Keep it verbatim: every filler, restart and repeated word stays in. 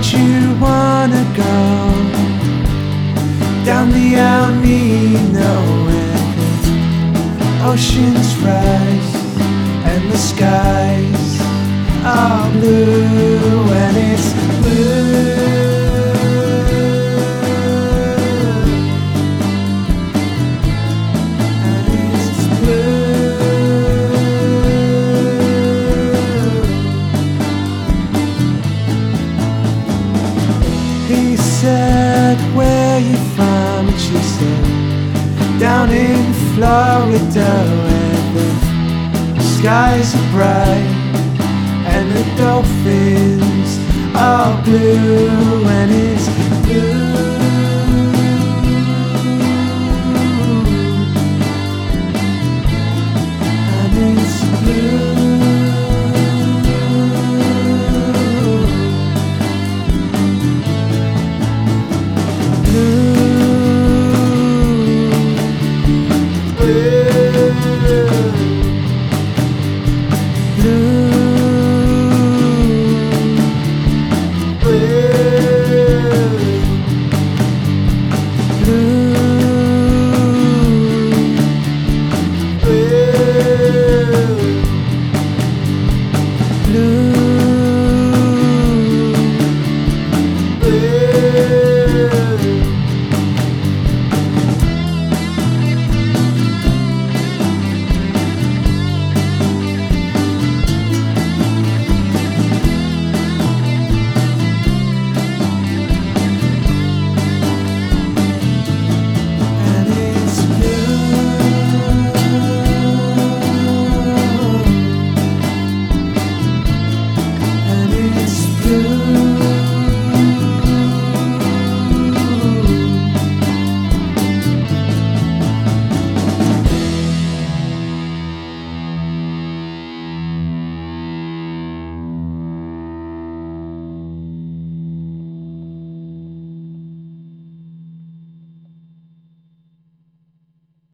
would you wanna go? Down the Alameda where the oceans rise and the skies are blue, and it's blue. He said, where you from? And she said, down in Florida where the skies are bright and the dolphins are blue, and it's blue.